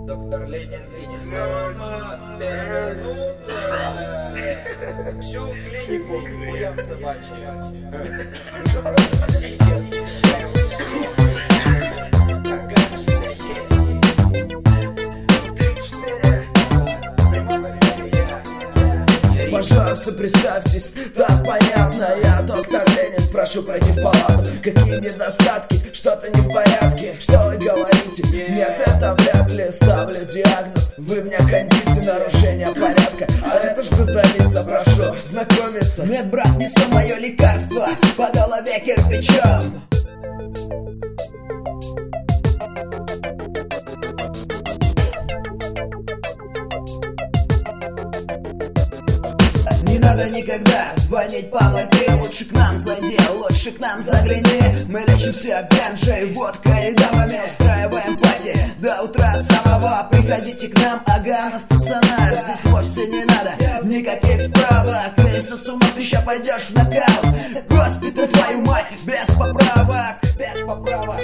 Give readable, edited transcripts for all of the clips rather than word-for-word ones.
Доктор Ленин и не сама перевернут всю клинику хуям собачьим. Уже просто сидят. Пожалуйста, представьтесь, так понятно. Я доктор Ленин, прошу пройти в палату. Какие недостатки, что-то не в порядке. Что вы говорите? Нет, это вряд ли. Ставлю диагноз, вы мне кондиции, нарушение порядка. А это что за лица, прошу знакомиться. Нет, брат, несу мое лекарство по голове кирпичом. Не надо никогда звонить по 03. Лучше к нам зайди, лучше к нам загляни. Мы лечимся ганджей, водкой и дамами. Устраиваем пати до утра самого. Приходите к нам, ага, на стационар. Здесь вовсе не надо никаких справок. Если с ума ты ща пойдешь в нокаут. Госпиталь, твою мать, без поправок. Без поправок.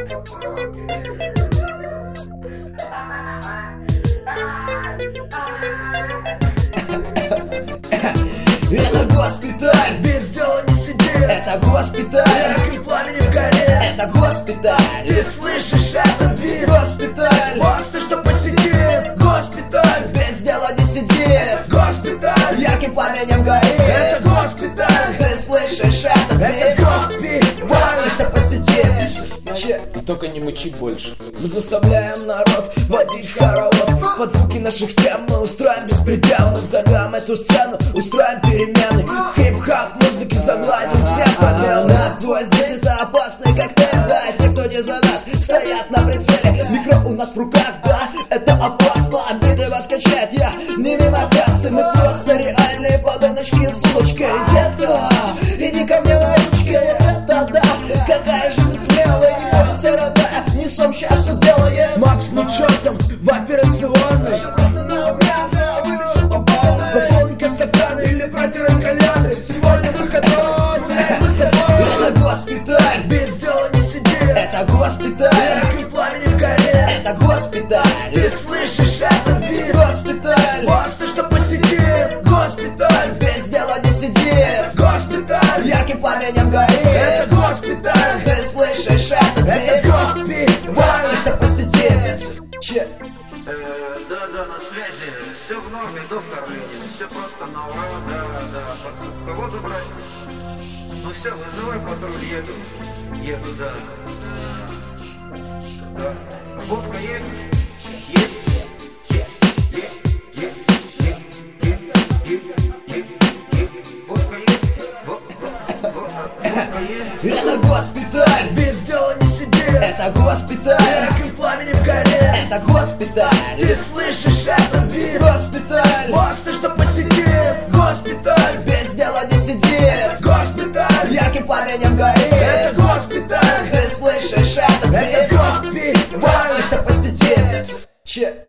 Это госпиталь, без дела не сиди. это госпиталь, Ярким пламенем горе. это госпиталь, Ты слышишь этот бит? госпиталь, Просто что посидит. Госпиталь, без дела не сидит, госпиталь, ярким пламенем горит. это госпиталь. Ты слышишь этот Это бит? госпиталь. После что посидит. И только не мычи больше. Мы заставляем народ водить хоровод. Под звуки наших тем мы устроим беспредел. Мы взорвем эту сцену, устроим перемены. Хип-хап музыки загладим всем победы. Нас двое здесь, это опасный коктейль. Да, те, кто не за нас, стоят на прицеле. Микро у нас в руках, да, это опасно. Обиды вас качает, я не мимо кассы. Мы просто реальные подоночки с улочкой. Детка, иди ко мне на ручке. Это да, какая же вы смелая. Не бойся, родная, несом сейчас все сделаем. Макс, ну чё там в операционной? Просто на ура, да, вылечу по полной. Пополни-ка стаканы или протирай коляны. Сегодня выходной, гуляем мы с тобой. Это госпиталь, Без дела не сиди. это госпиталь, Ярким пламенем горе. это госпиталь, Ты слышишь этот бит? госпиталь, Просто что посидит. Госпиталь, без дела не сидит, госпиталь, ярким пламенем горит. это госпиталь. Ты слышишь этот Это бит? госпиталь. После что посидит. Че? Да, на связи. Все в норме, доктор Ленин. Все просто на ура, да. Пацан, кого забрать? Ну все, вызывай патруль, еду, да. Водка есть? Водка есть? Водка есть? Это госпиталь, Без дела не сиди. это госпиталь, Ярким пламенем горе. это госпиталь, Ты слышишь этот бит? госпиталь, Просто что посидит. Госпиталь, без дела не сидит, госпиталь, ярким пламенем горит. это госпиталь. Ты слышишь этот Это бит? госпиталь. После что посидит. Че?